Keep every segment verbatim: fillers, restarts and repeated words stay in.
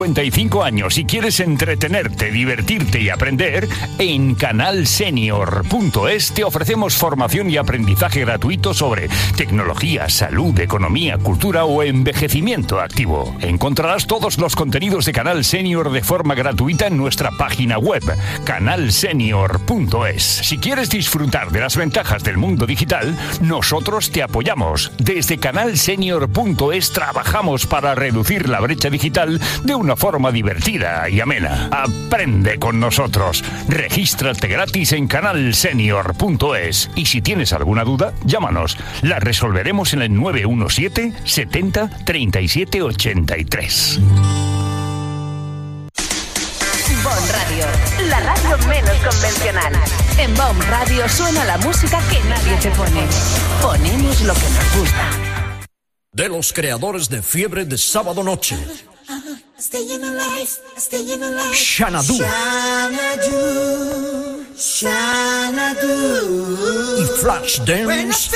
cincuenta y cinco años y quieres entretenerte, divertirte y aprender, en canal senior punto es te ofrecemos formación y aprendizaje gratuito sobre tecnología, salud, economía, cultura o envejecimiento activo. Encontrarás todos los contenidos de Canal Senior de forma gratuita en nuestra página web, canal senior punto es. Si quieres disfrutar de las ventajas del mundo digital, nosotros te apoyamos. Desde canal senior punto es trabajamos para reducir la brecha digital de una forma divertida y amena. Aprende con nosotros. Regístrate gratis en canal senior punto es. Y si tienes alguna duda, llámanos. La resolveremos en el nueve uno siete, setenta, treinta y siete, ochenta y tres. Bon Radio, la radio menos convencional. En Bon Radio suena la música que nadie te pone. Ponemos lo que nos gusta. De los creadores de Fiebre de Sábado Noche, Xanadu, y Flashdance,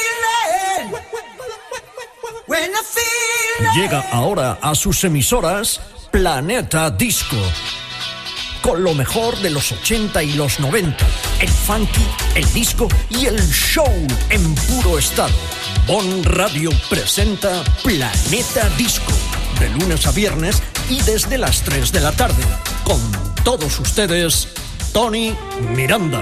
llega ahora a sus emisoras Planeta Disco, con lo mejor de los ochenta y los noventa, el funky, el disco y el show en puro estado. Bon Radio presenta Planeta Disco, de lunes a viernes y desde las tres de la tarde. Con todos ustedes, Tony Miranda.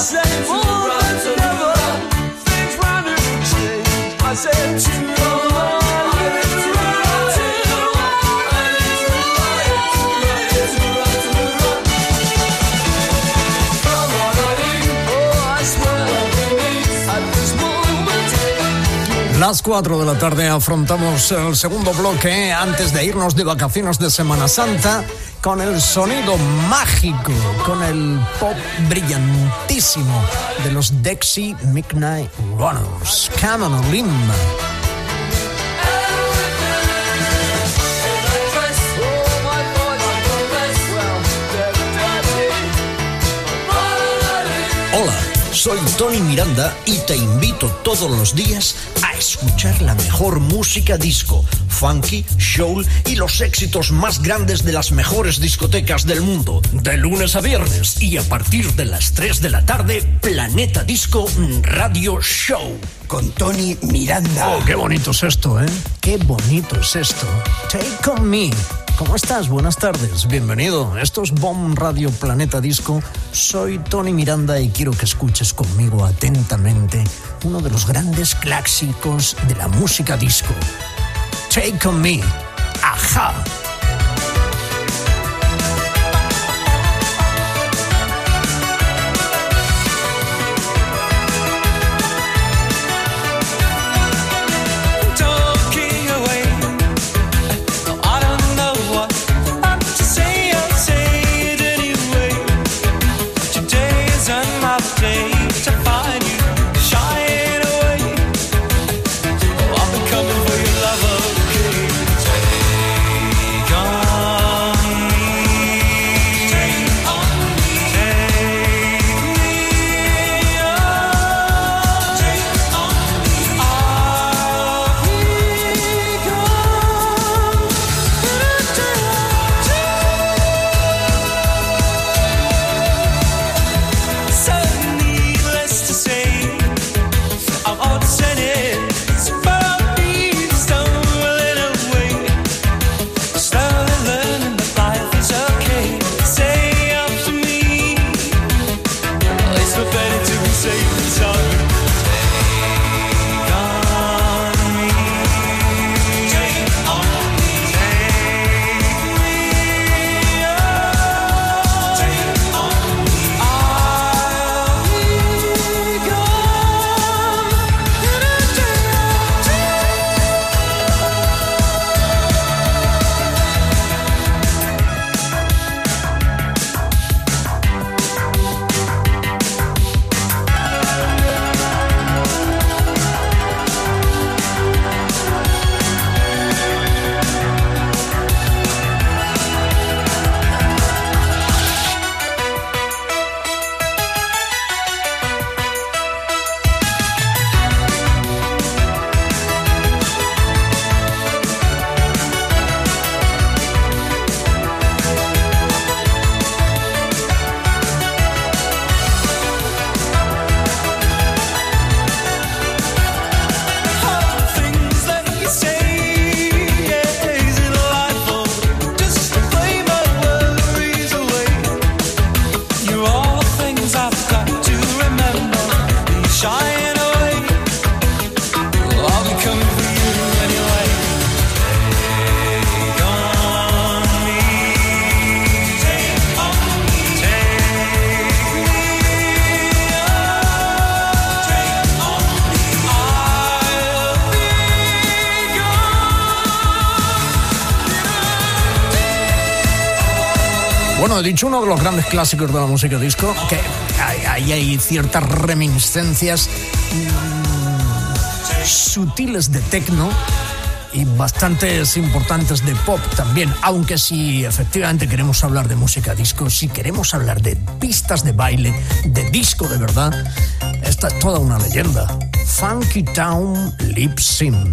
said to Las cuatro de la tarde afrontamos el segundo bloque antes de irnos de vacaciones de Semana Santa con el sonido mágico, con el pop brillantísimo de los Dexy Midnight Runners. Come on, Lim. Hola, soy Tony Miranda y te invito todos los días a escuchar la mejor música disco, funky, soul y los éxitos más grandes de las mejores discotecas del mundo. De lunes a viernes y a partir de las tres de la tarde, Planeta Disco Radio Show. Con Tony Miranda. Oh, qué bonito es esto, ¿eh? Qué bonito es esto. Take on me. ¿Cómo estás? Buenas tardes, bienvenido. Esto es Bomb Radio Planeta Disco. Soy Tony Miranda y quiero que escuches conmigo atentamente uno de los grandes clásicos de la música disco. Take on me. Ajá. Bueno, he dicho uno de los grandes clásicos de la música disco, que ahí hay ciertas reminiscencias mmm, sutiles de techno y bastantes importantes de pop también, aunque si efectivamente queremos hablar de música disco, si queremos hablar de pistas de baile, de disco de verdad, esta es toda una leyenda. Funky Town Lip Sim.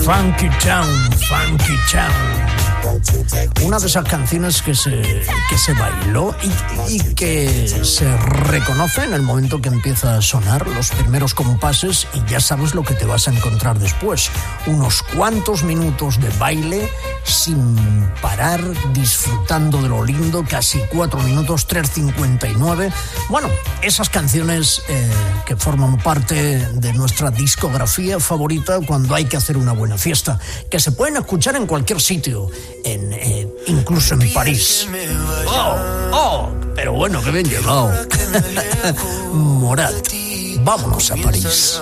Funky Town, Funky Town. Una de esas canciones que se, que se bailó y, y que se reconoce en el momento que empieza a sonar los primeros compases y ya sabes lo que te vas a encontrar después. Unos cuantos minutos de baile sin parar, disfrutando de lo lindo, casi cuatro minutos, tres cincuenta y nueve. Bueno, esas canciones eh, que forman parte de nuestra discografía favorita cuando hay que hacer una buena fiesta, que se pueden escuchar en cualquier sitio. En, eh, incluso en París. Oh, oh, pero bueno, que bien llegado. Morat, vámonos a París.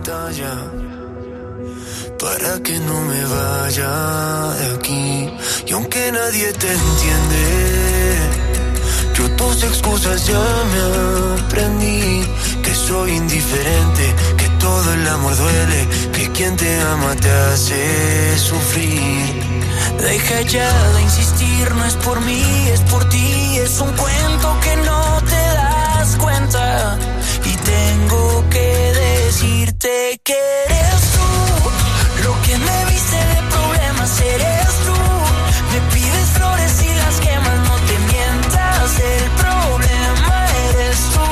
Para que no me vaya de aquí. Y aunque nadie te entiende, yo tus excusas ya me aprendí. Que soy indiferente, que todo el amor duele, que quien te ama te hace sufrir. Deja ya de insistir, no es por mí, es por ti. Es un cuento que no te das cuenta. Y tengo que decirte que eres tú. Lo que me viste de problemas eres tú. Me pides flores y las quemas, no te mientas. El problema eres tú.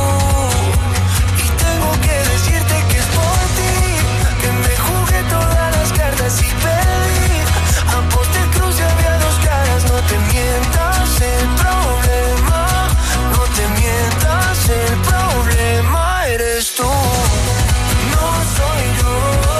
Y tengo que decirte que es por ti, que me jugué todas las cartas y perdí. Aposté cruz y había dos caras, no te mientas. El problema, no te mientas. El problema eres tú. No soy yo.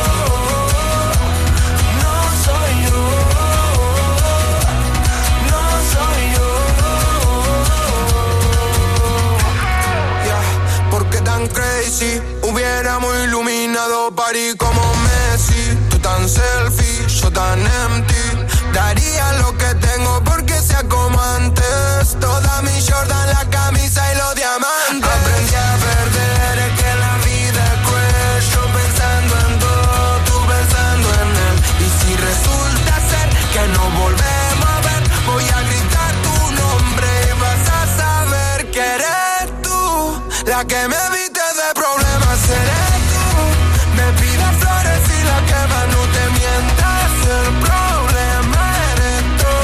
Crazy, hubiéramos iluminado París como Messi. Tú tan selfie, yo tan empty. Daría lo que tengo porque sea como antes. Toda mi Jordan, la camisa y los diamantes. Aprendí a perder, es que la vida es cruel. Yo pensando en todo, tú pensando en él. Y si resulta ser que no volvemos a ver, voy a gritar tu nombre y vas a saber que eres tú la que me viste. Eres tú, me pides flores y la quemas, no te mientas. El problema eres tú.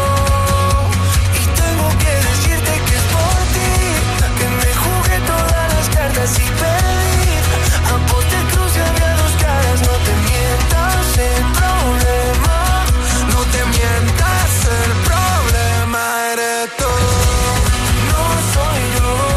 Y tengo que decirte que es por ti, que me jugué todas las cartas y perdí. Aposté cruz y había dos caras, no te mientas. El problema, no te mientas. El problema eres tú. No soy yo.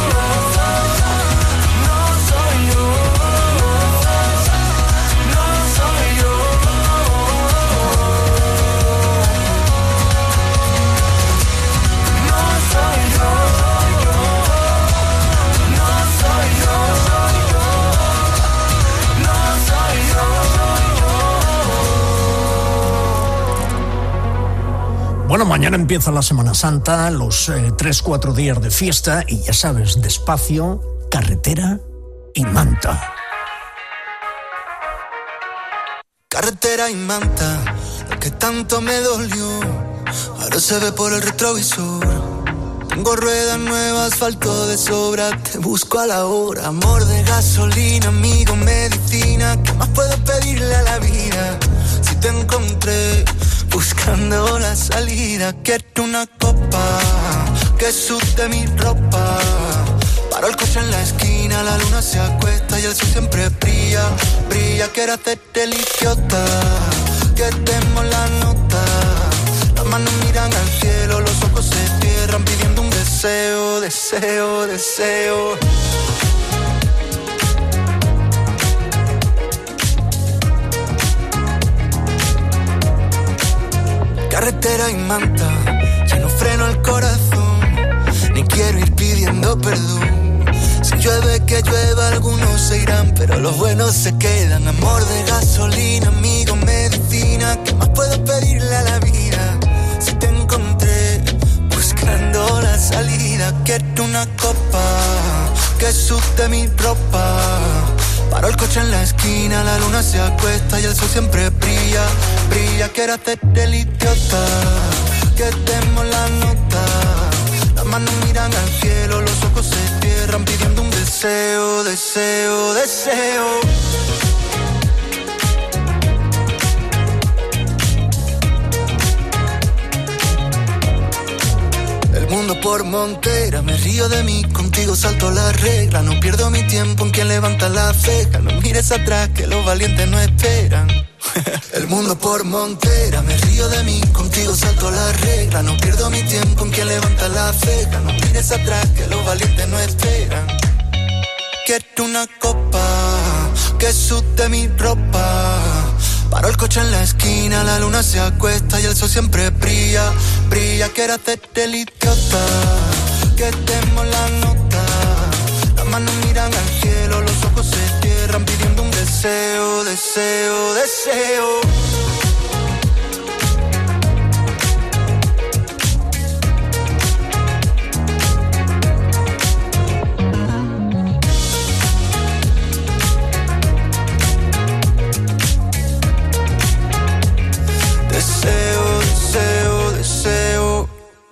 Bueno, mañana empieza la Semana Santa, los eh, tres, cuatro días de fiesta y ya sabes, despacio, carretera y manta. Carretera y manta, lo que tanto me dolió, ahora se ve por el retrovisor. Tengo ruedas nuevas, asfalto de sobra, te busco a la hora. Amor de gasolina, amigo, medicina, ¿qué más puedo pedirle a la vida? Si te encontré buscando la salida, quiero una copa que sude mi ropa. Paro el coche en la esquina, la luna se acuesta y el sol siempre brilla, brilla. Quiero hacerte el idiota, que demos la nota. Las manos miran al cielo, los ojos se cierran pidiendo un deseo, deseo, deseo. Carretera y manta, ya no freno el corazón, ni quiero ir pidiendo perdón. Si llueve que llueva, algunos se irán, pero los buenos se quedan. Amor de gasolina, amigo, medicina, ¿qué más puedo pedirle a la vida? Si te encontré buscando la salida, quiero una copa que sude mi ropa. Paro el coche en la esquina, la luna se acuesta y el sol siempre brilla, brilla. Quiero hacerte el idiota, que demos la nota. Las manos miran al cielo, los ojos se cierran pidiendo un deseo, deseo, deseo. mundo por montera, me río de mí, contigo salto la regla. No pierdo mi tiempo en quien levanta la ceja. No mires atrás que los valientes no esperan. El mundo por montera, me río de mí, contigo salto la regla. No pierdo mi tiempo en quien levanta la ceja. No mires atrás que los valientes no esperan. Quiero una copa que sude mi ropa. Paro el coche en la esquina, la luna se acuesta y el sol siempre brilla, brilla. Quiero hacerte el idiota, que demos la nota. Las manos miran al cielo, los ojos se cierran pidiendo un deseo, deseo, deseo. Deseo, deseo, deseo.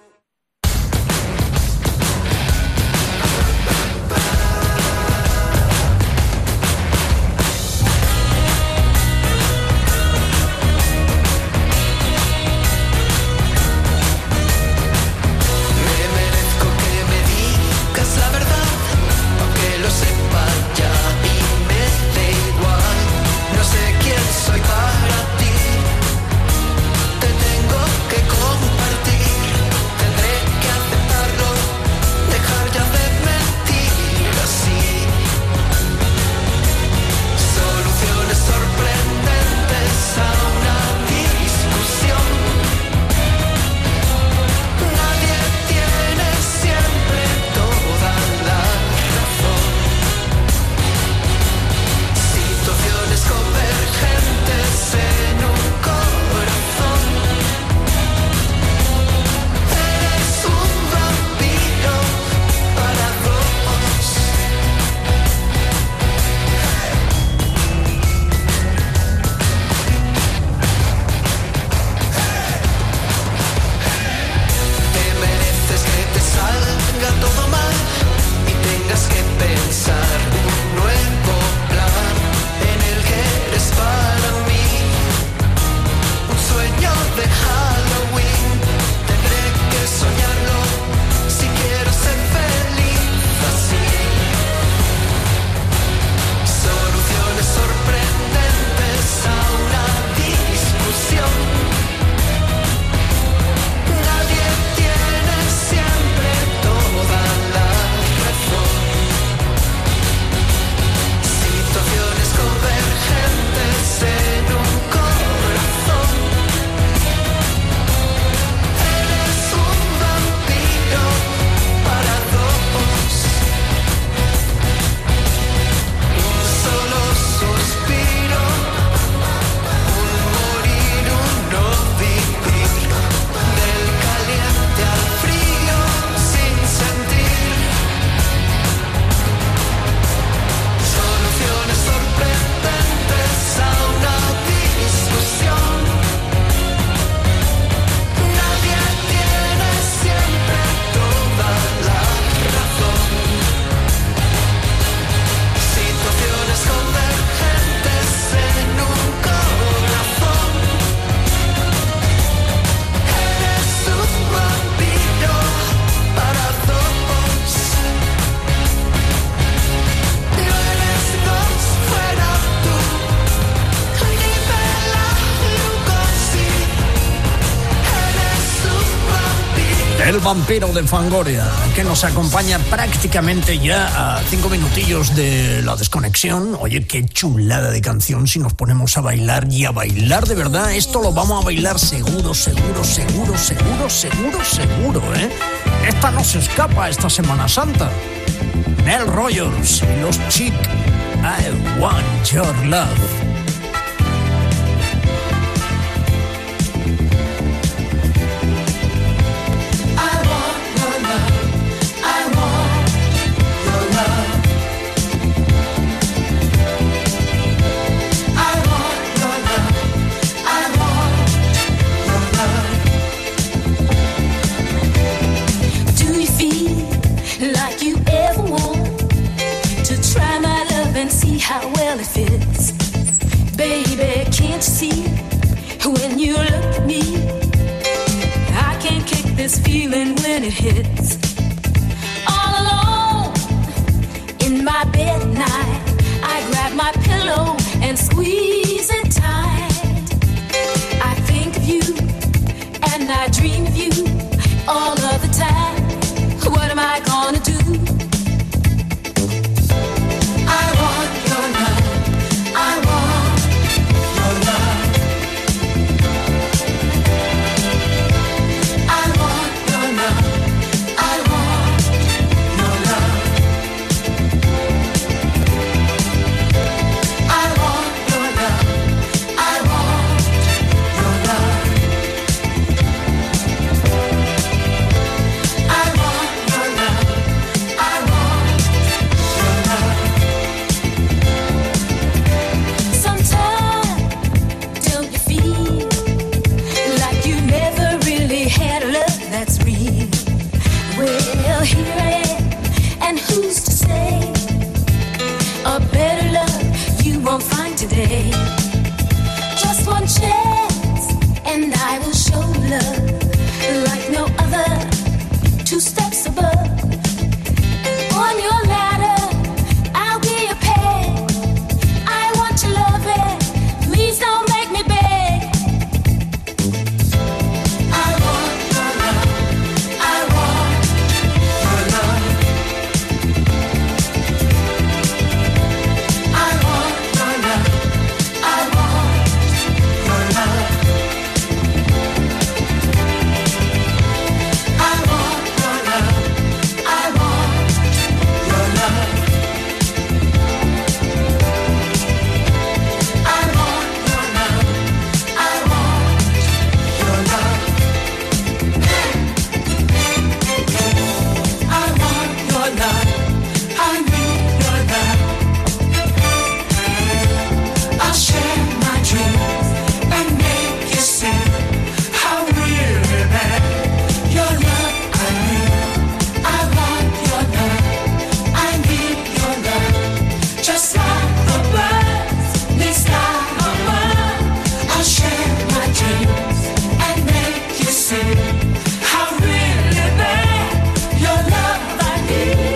El vampiro de Fangoria, que nos acompaña prácticamente ya a cinco minutillos de la desconexión. Oye, qué chulada de canción si nos ponemos a bailar y a bailar de verdad. Esto lo vamos a bailar seguro, seguro, seguro, seguro, seguro, seguro, ¿eh? Esta no se escapa esta Semana Santa. Nell Rogers y los Chic, I Want Your Love. How well it fits. feeling when it hits. All alone in my bed at night, I grab my pillow and squeeze it tight. I think of you and I dream of you all of the time. What am I gonna do? I want your love. I want your love. I want your love. I want your love. I want your love. I want your love. I want your love. I want your love. Sometimes don't you feel like you never really had a love that's real? Well, here I am, and who's to say a better love you won't find today? Just one chance, and I will show love like no other. Two steps above, on your ladder, I'll be a peg. I want your loving, please don't make me beg. I want your love. I want your love. I want your love. I want your love. I want your love. I want your love. I want your love. I want your love. I want your love. I need your love. I'll share my dreams and make you see how really bad your love I need. I want your love. I need your love. Just like the birds, they sky above. I'll share my dreams and make you see how really bad your love I need.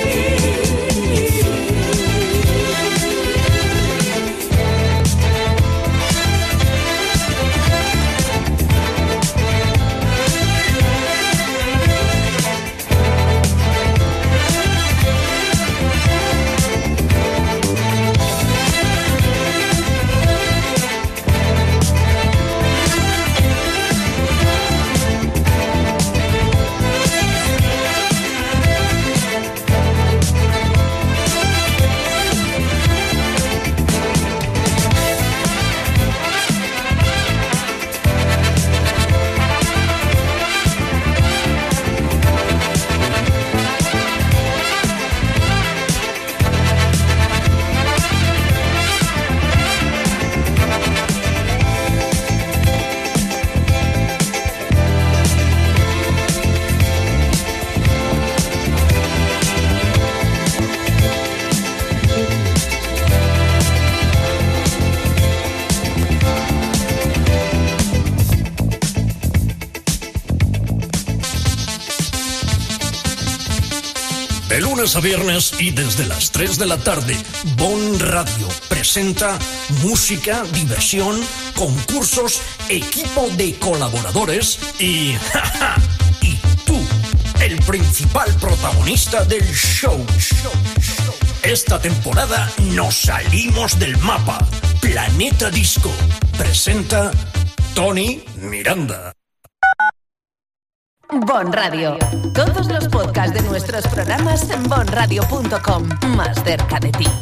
De lunes a viernes y desde las tres de la tarde, Bon Radio presenta música, diversión, concursos, equipo de colaboradores y... ¡ja, ja! Y tú, el principal protagonista del show. Esta temporada nos salimos del mapa. Planeta Disco presenta Tony Miranda. Bon Radio. Todos los podcasts de nuestros programas en bon radio punto com. Más cerca de ti.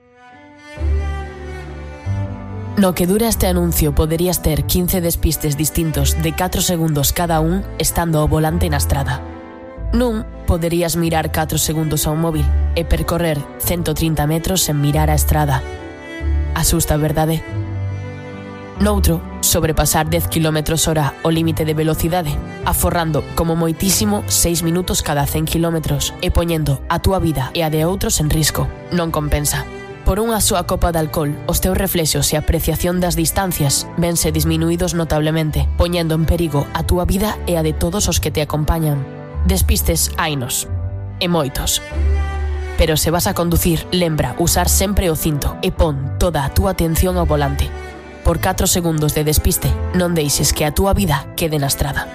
No que dura este anuncio poderías ter quince despistes distintos de catro segundos cada un estando ao volante na estrada. Nun, poderías mirar catro segundos ao móvil e percorrer ciento trinta metros sen mirar a estrada. Asusta, verdade? Noutro, sobrepasar dez kilómetros hora o límite de velocidade, aforrando como moitísimo seis minutos cada cen kilómetros e poñendo a túa vida e a de outros en risco. Non compensa. Por unha súa copa de alcohol, os teus reflexos e apreciación das distancias vense disminuídos notablemente, poñendo en perigo a túa vida e a de todos os que te acompañan. Despistes hainos, e moitos. Pero se vas a conducir, lembra usar sempre o cinto e pon toda a túa atención ao volante. Por catro segundos de despiste, non deixes que a túa vida quede na estrada.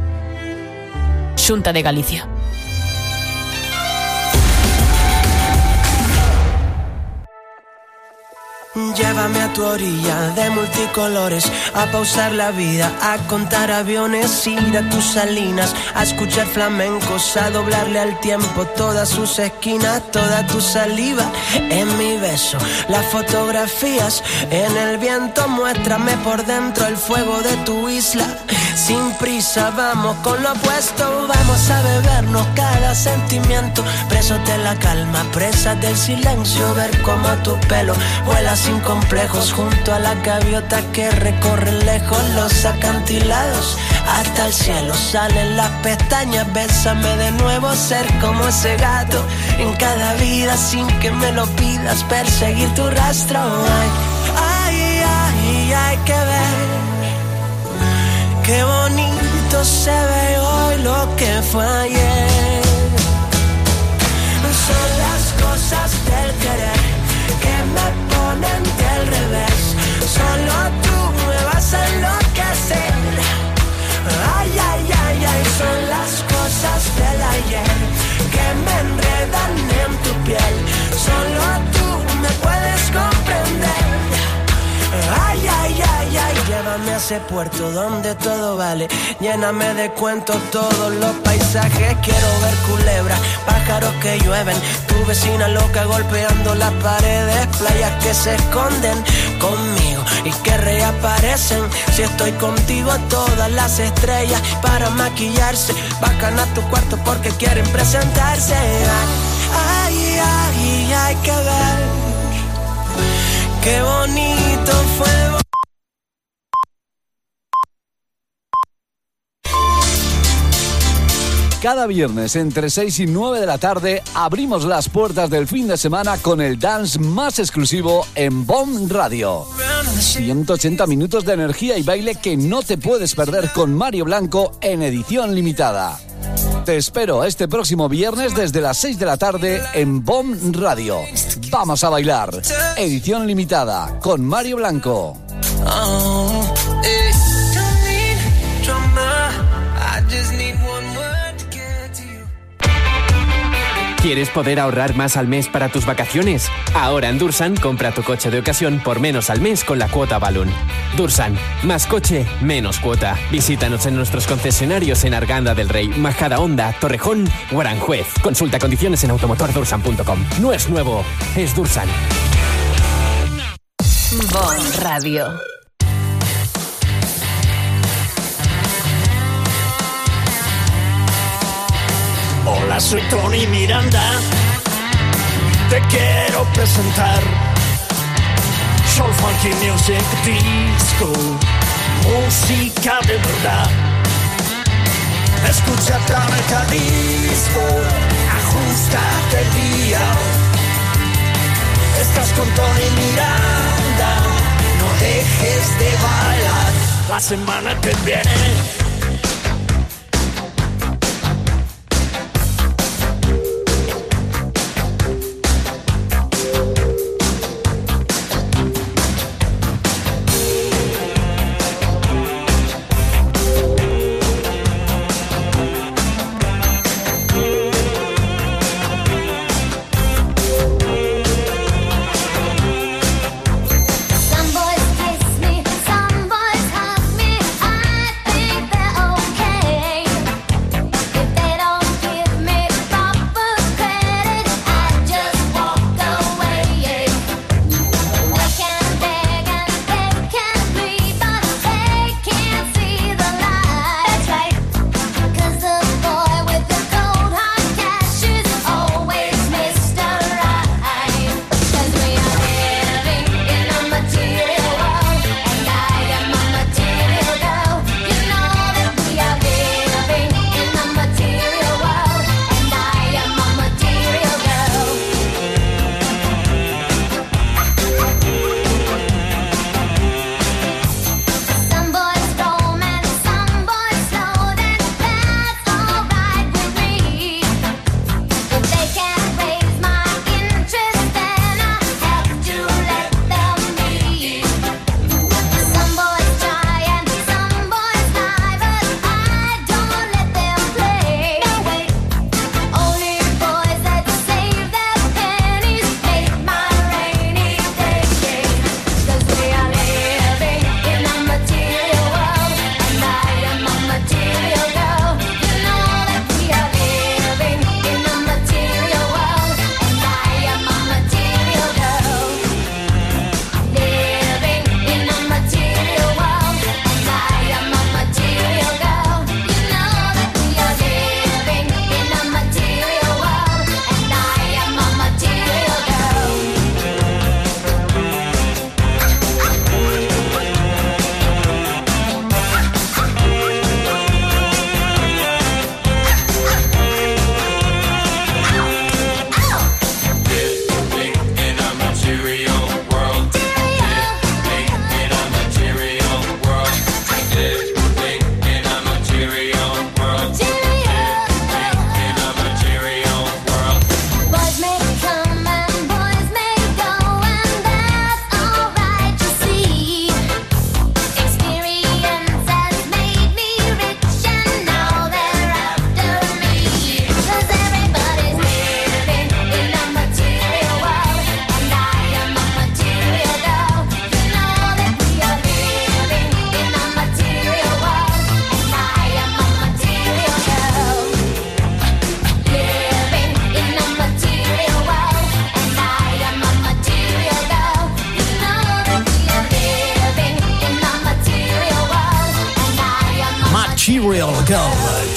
Xunta de Galicia. Llévame a tu orilla de multicolores, a pausar la vida, a contar aviones, ir a tus salinas, a escuchar flamencos, a doblarle al tiempo todas sus esquinas, toda tu saliva en mi beso, las fotografías en el viento, muéstrame por dentro el fuego de tu isla. Sin prisa vamos con lo opuesto, vamos a bebernos cada sentimiento, presos de la calma, presas del silencio, ver cómo tu pelo vuela sin complejos junto a la gaviota que recorren lejos los acantilados hasta el cielo, salen las pestañas, bésame de nuevo, ser como ese gato en cada vida sin que me lo pidas, perseguir tu rastro. Ay, ay, ay, hay que ver qué bonito se ve hoy lo que fue ayer. Son las cosas del querer que me ponen del revés. Solo tú me vas a enloquecer. Ay, ay, ay, ay, son las cosas del ayer que me enredan en tu piel. Solo tú me puedes comprender. Ay, ay, ay, ay, llévame a ese puerto donde todo vale. Lléname de cuentos todos los paisajes. Quiero ver culebras, pájaros que llueven, tu vecina loca golpeando las paredes, playas que se esconden conmigo y que reaparecen si estoy contigo. Todas las estrellas para maquillarse bajan a tu cuarto porque quieren presentarse. Ay, ay, ay, hay que ver qué bonito fue. Cada viernes entre seis y nueve de la tarde abrimos las puertas del fin de semana con el dance más exclusivo en BOM Radio. ciento ochenta minutos de energía y baile que no te puedes perder con Mario Blanco en edición limitada. Te espero este próximo viernes desde las seis de la tarde en BOM Radio. Vamos a bailar. Edición limitada con Mario Blanco. Oh, eh. Don't need drama, I just need one word to get to you. ¿Quieres poder ahorrar más al mes para tus vacaciones? Ahora en Dursan compra tu coche de ocasión por menos al mes con la cuota Balloon. Dursan, más coche, menos cuota. Visítanos en nuestros concesionarios en Arganda del Rey, Majadahonda, Torrejón o Aranjuez. Consulta condiciones en automotor dursan punto com. No es nuevo, es Dursan. BOM Radio. Hola, soy Tony Miranda. Te quiero presentar Soul Funky Music Disco, música de verdad. Escucha Planeta Disco, ajustate el día. Estás con Tony Miranda, no dejes de bailar. La semana que viene Some boys kiss me, some boys hug me. I think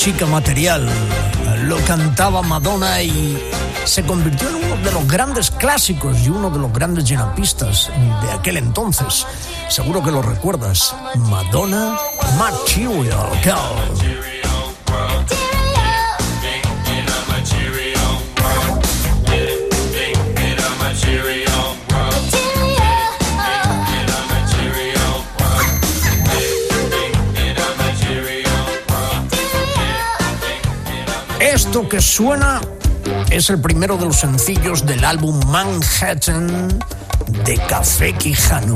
chica material. Lo cantaba Madonna y se convirtió en uno de los grandes clásicos y uno de los grandes llenapistas de aquel entonces. Seguro que lo recuerdas. Madonna, Material Girl. Esto que suena es el primero de los sencillos del álbum Manhattan de Café Quijano.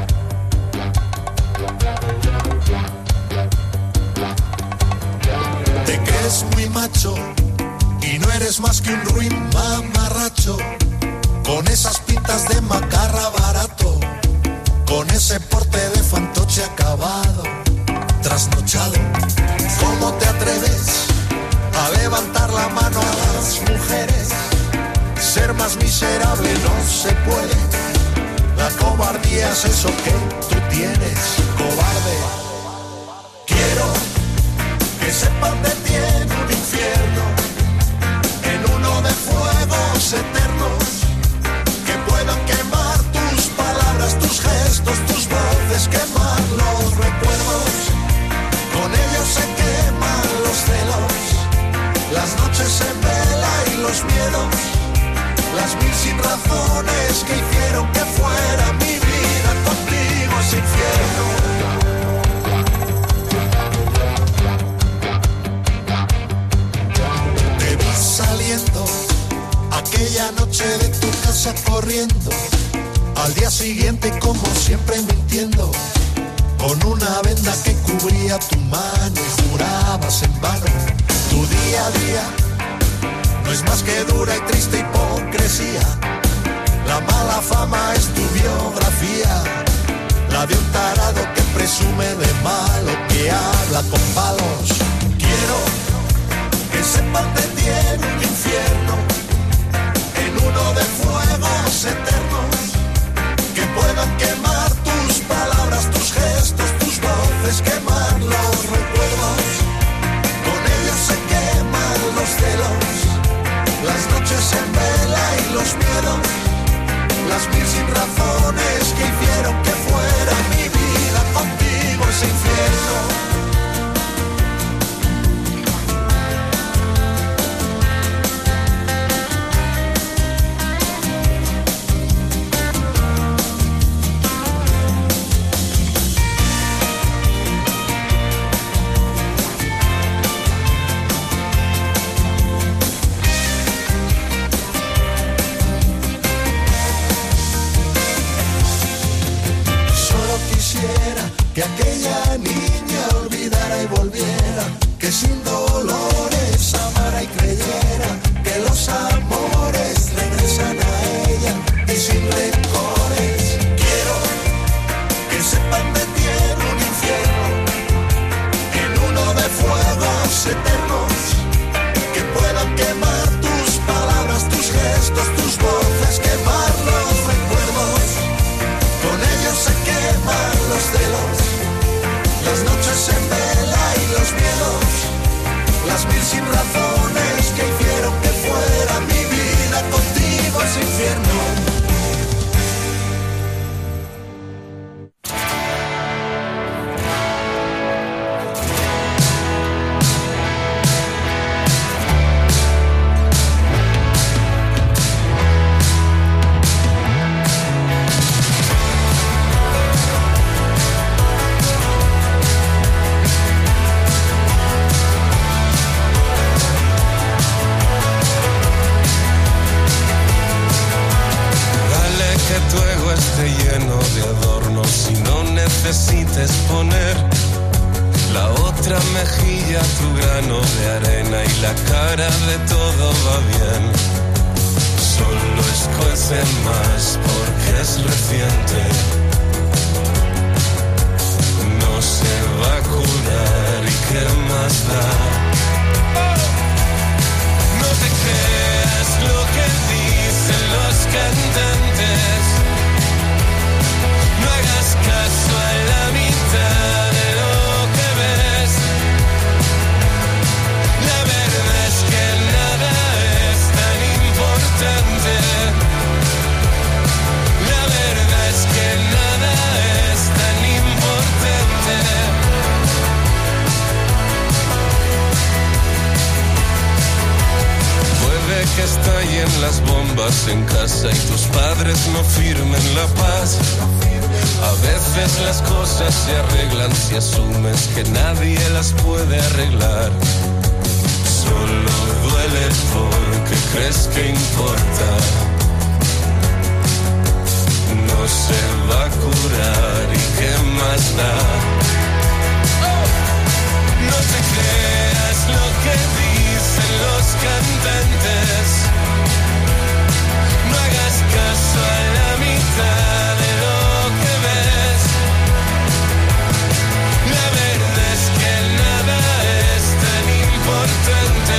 Te crees muy macho y no eres más que un ruin mamarracho, con esas pintas de macarra barato, con ese porte de fantoche acabado, trasnochado. ¿Cómo te atreves a levantar la mano a las mujeres? Ser más miserable no se puede. La cobardía es eso que tú tienes, cobarde. Quiero que sepan de ti en un infierno, en uno de fuegos eternos, que puedan quemar tus palabras, tus gestos, tus voces, quemar los recuerdos. Con ellos se queman los celos, las noches en vela y los miedos, las mil sin razones que hicieron que fuera mi vida contigo ese infierno. Te vi saliendo aquella noche de tu casa corriendo, al día siguiente como siempre mintiendo, con una venda que cubría tu mano y jurabas en vano. Tu día a día no es más que dura y triste hipocresía. La mala fama es tu biografía, la de un tarado que presume de malo, que habla con palos. Quiero que sepan de ti en un infierno, en uno de fuegos eternos, que puedan quemar tus palabras, tus gestos, tus voces, quemar los recuerdos. Con ellos se queman los celos, las noches en vela y los miedos, las mil sin razones que hicieron que fuera mi vida contigo ese infierno. Que aquella niña olvidara y volviera, que sin dolores amara y creyera que los amores regresan a ella y sin rencores. Quiero que sepan de ti en un infierno, en uno de fuegos eternos, que puedan quemar tus palabras, tus gestos, tus voces, quemar los recuerdos. Con ellos se queman los celos, las noches en vela y los miedos, las mil sin razones que hicieron que fuera mi vida contigo ese infierno. Necesites poner la otra mejilla, tu grano de arena y la cara de todo va bien. Solo escuece más porque es reciente. No se va a curar y qué más da. No te creas lo que dicen los cantantes. No hagas caso a la mitad de lo que ves. que estallen las bombas en casa y tus padres no firmen la paz. A veces las cosas se arreglan si asumes que nadie las puede arreglar. Solo duele porque crees que importa. No se va a curar y qué más da. No te creas lo que dicen los cantantes. No hagas caso a la mitad de lo que ves. La verdad es que nada es tan importante.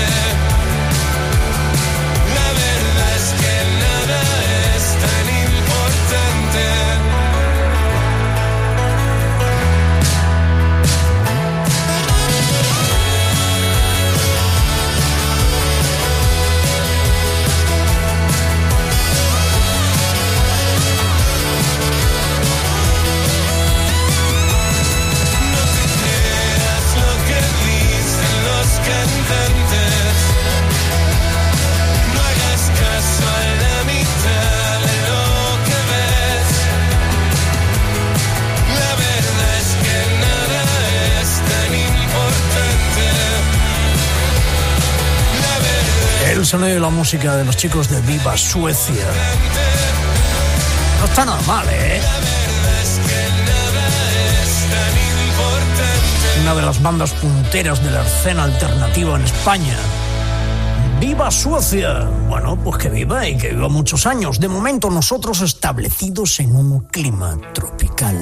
La verdad es que nada es tan importante. Cantantes, no hagas caso a la mitad de lo que ves. La verdad es que nada es tan importante. La verdad. El sonido y la música de los chicos de Viva Suecia. No está nada mal, ¿eh? Una de las bandas punteras de la escena alternativa en España. ¡Viva Suecia! Bueno, pues que viva y que viva muchos años. De momento nosotros establecidos en un clima tropical.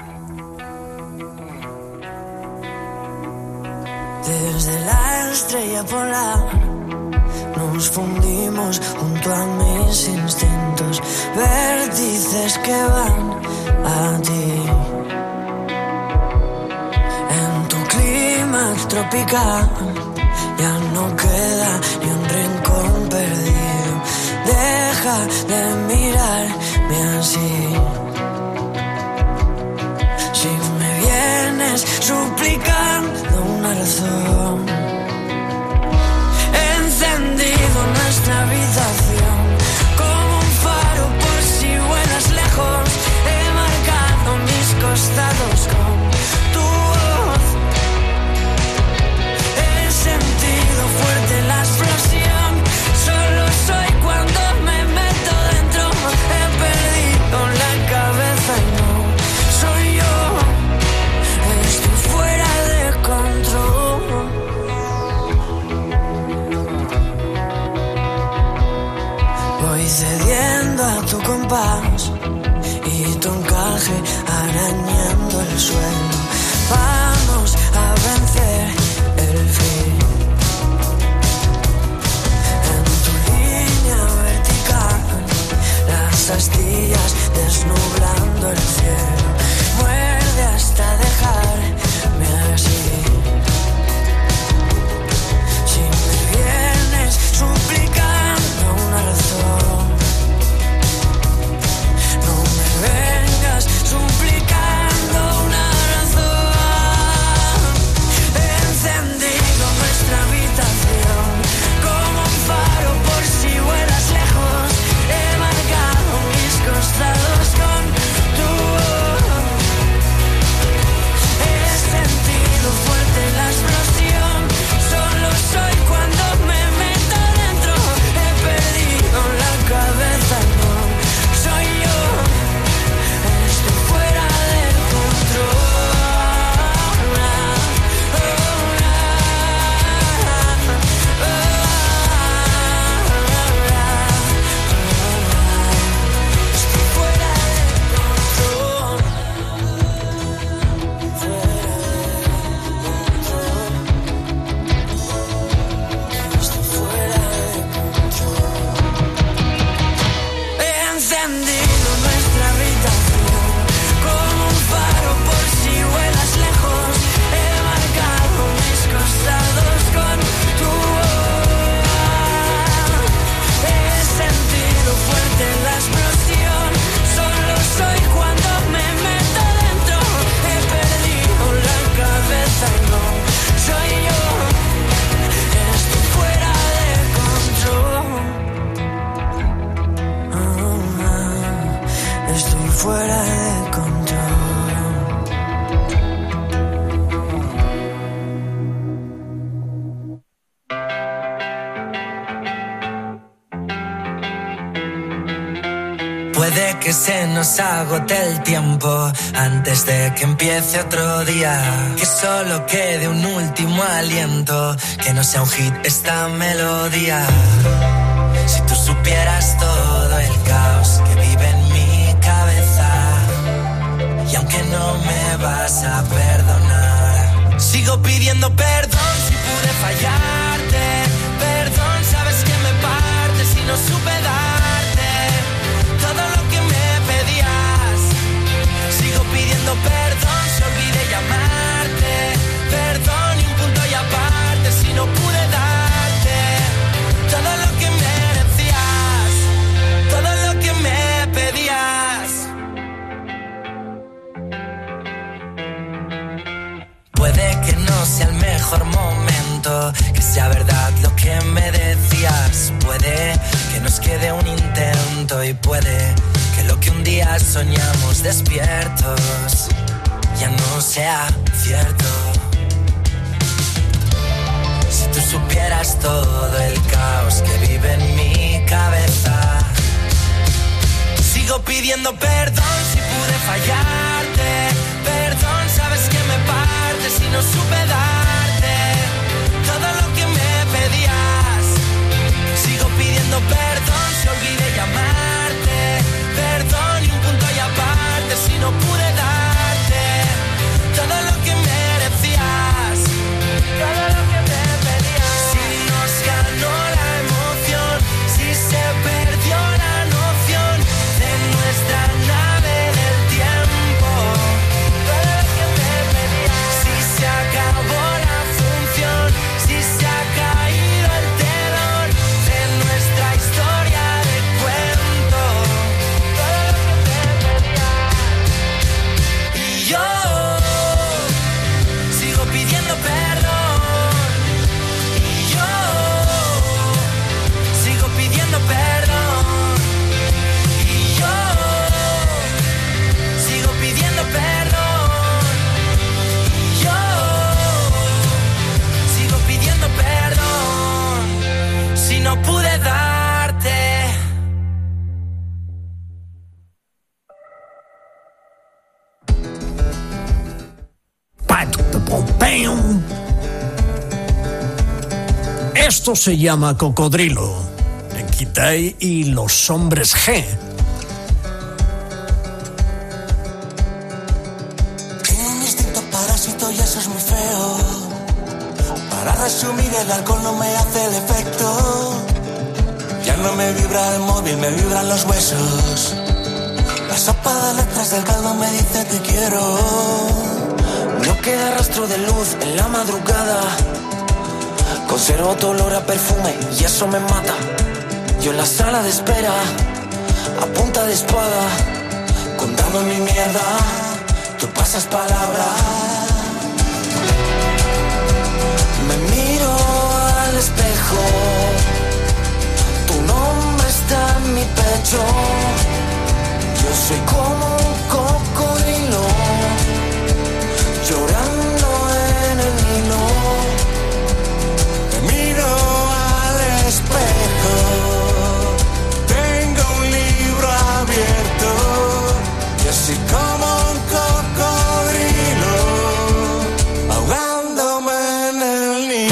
Desde la estrella polar nos fundimos junto a mis instintos, vértices que van a ti. Tropical, ya no queda ni un rincón perdido. Deja de mirarme así. Si me vienes suplicando una razón, encendido nuestra habitación como un faro por si vuelas lejos. He marcado mis costados con fuerte la explosión. Solo soy cuando me meto dentro. He perdido la cabeza y no soy yo. Estoy fuera de control. Voy cediendo a tu compás y tu encaje arañando el suelo. Vamos a vencer el fin. Las astillas desnublando el cielo. Muerde hasta dejarme así. Si me vienes suplicando una razón, no me vengas suplicando una razón. Encendido nuestra habitación como un faro por si vuelas lejos. He marcado mis costados con tu voz. fuera de control. Puede que se nos agote el tiempo antes de que empiece otro día. Que solo quede un último aliento, que no sea un hit esta melodía. Si tú supieras todo el caos que vive en mi cabeza, y aunque no me vas a perdonar, sigo pidiendo perdón si pude fallarte. Perdón, sabes que me parte si no supe darte todo lo que me pedías. Sigo pidiendo perdón si olvidé llamarte. Perdón y un punto y aparte si no pude darte todo lo que merecías, todo lo que me pedías. Puede que no sea el mejor momento, que sea verdad lo que me decías. Puede que nos quede un intento y puede que lo que un día soñamos despiertos ya no sea cierto. Si tú supieras todo el caos que vive en mi cabeza, sigo pidiendo perdón si pude fallarte. Perdón, sabes que me parte si no supe darte todo lo que me pedías. Sigo pidiendo perdón si olvidé llamarte. Perdón y un punto y aparte si no pude darte todo lo que merecías, todo lo que me pedías. Si nos ganó la emoción, si se perdió la noción de nuestra nave del tiempo, todo lo que me pedías. Si se acabó la función, si se ha caído el telón de nuestra historia de cuento, todo lo que me pedías. Y yo sigo pidiendo perdón. Y yo sigo pidiendo perdón. Y yo sigo pidiendo perdón. Y yo sigo pidiendo perdón si no pude darte. Esto se llama Cocodrilo, de Kitay y los Hombres G. Tengo un instinto parásito y eso es muy feo. Para resumir, el alcohol no me hace el efecto. Ya no me vibra el móvil, me vibran los huesos. La sopa de letras del caldo me dice te quiero. No queda rastro de luz en la madrugada. Conservo tu olor a perfume y eso me mata. Yo en la sala de espera, a punta de espada, contando mi mierda, tú pasas palabra. Me miro al espejo, tu nombre está en mi pecho. Yo soy como un cocodrilo, llorando en el Nilo. Me miro al espejo, tengo un libro abierto. Yo soy como un cocodrilo, ahogándome en el Nilo.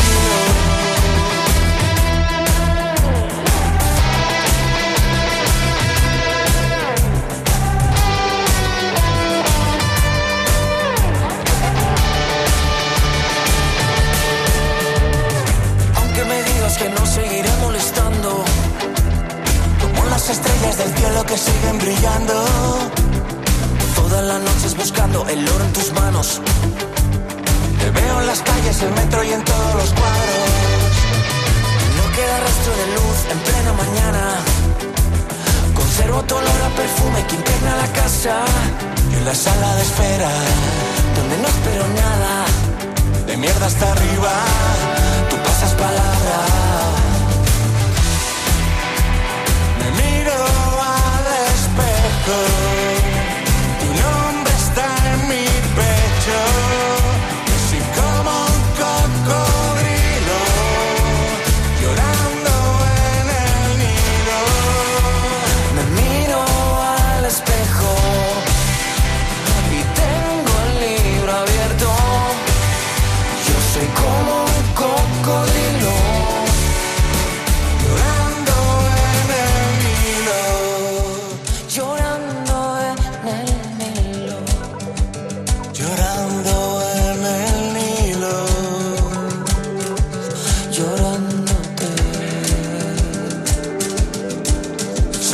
Que no seguiré molestando, como las estrellas del cielo que siguen brillando. Todas las noches buscando el oro en tus manos. Te veo en las calles, el metro y en todos los cuadros. No queda rastro de luz en plena mañana. Conservo tu olor a perfume que impregna la casa. Y en la sala de espera, donde no espero nada, de mierda hasta arriba, tú pasas palabra. Me miro al espejo,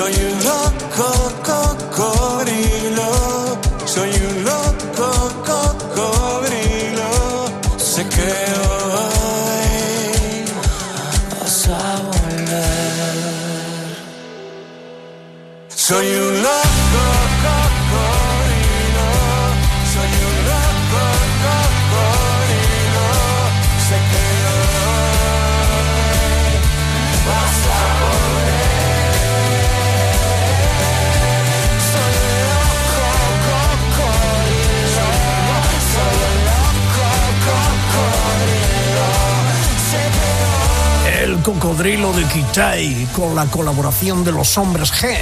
Soy un loco cocodrilo, soy un loco cocodrilo. Sé que hoy vas a volver. Soy un loco cocodrilo, soy un loco cocodrilo. Sé que hoy vas a volver. El cocodrilo de Kitay con la colaboración de los Hombres G.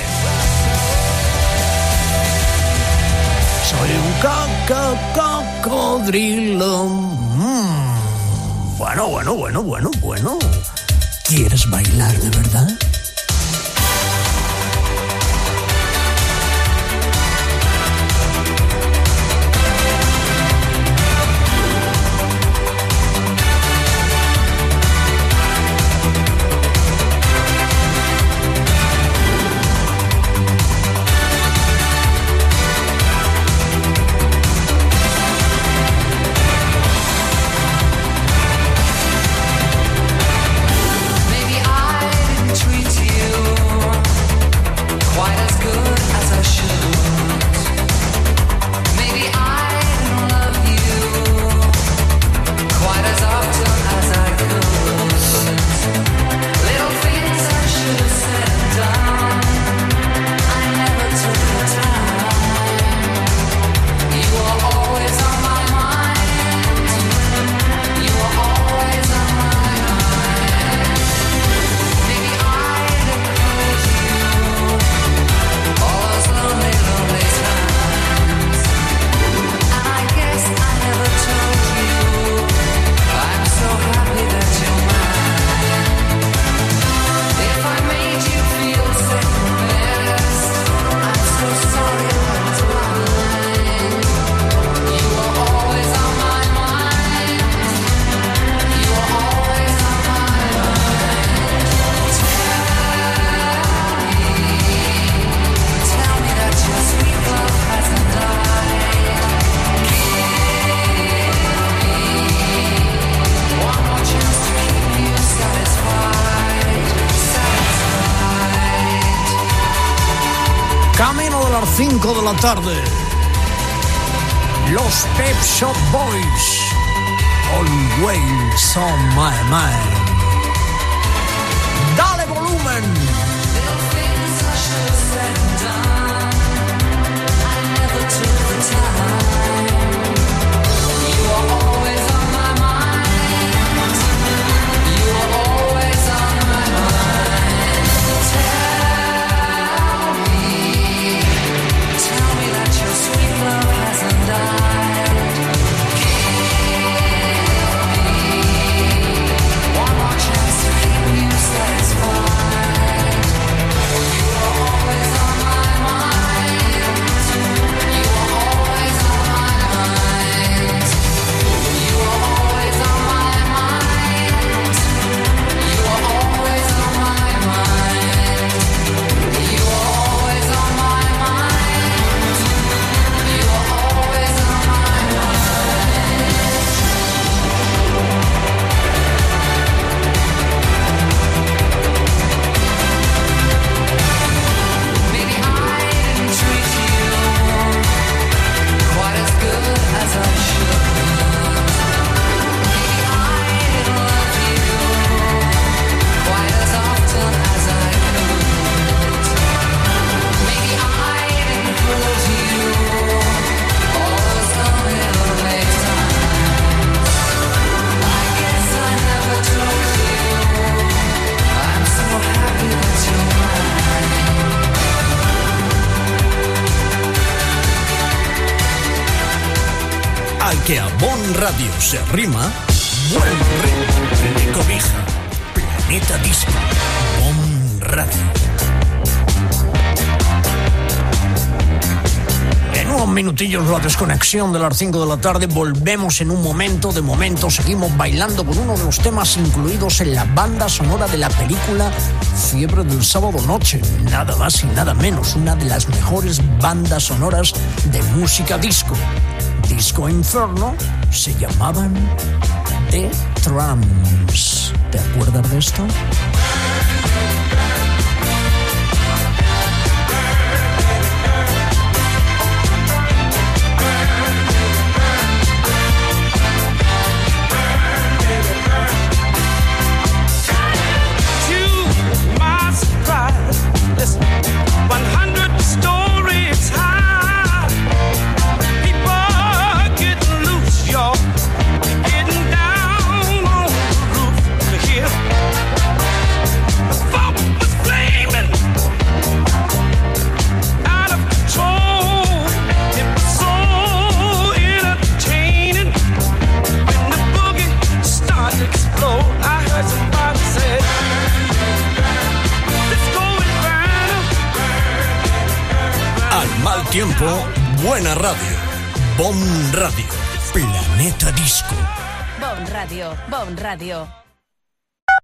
Soy un coco cocodrilo. Mm. Bueno, bueno, bueno, bueno, bueno. ¿Quieres bailar de verdad? cinco de la tarde. Los Pet Shop Boys. Always on my mind. Dale volumen. Que a Bon Radio se rima, buen ritmo de cobija. Planeta Disco, Bon Radio. En unos minutillos la desconexión de las cinco de la tarde. Volvemos en un momento. De momento seguimos bailando con uno de los temas incluidos en la banda sonora de la película Fiebre del sábado noche, nada más y nada menos, una de las mejores bandas sonoras de música disco. Disco Inferno se llamaban The Tramps. ¿Te acuerdas de esto? Tiempo, buena radio. Bomb Radio, Planeta Disco. Bomb Radio, Bomb Radio.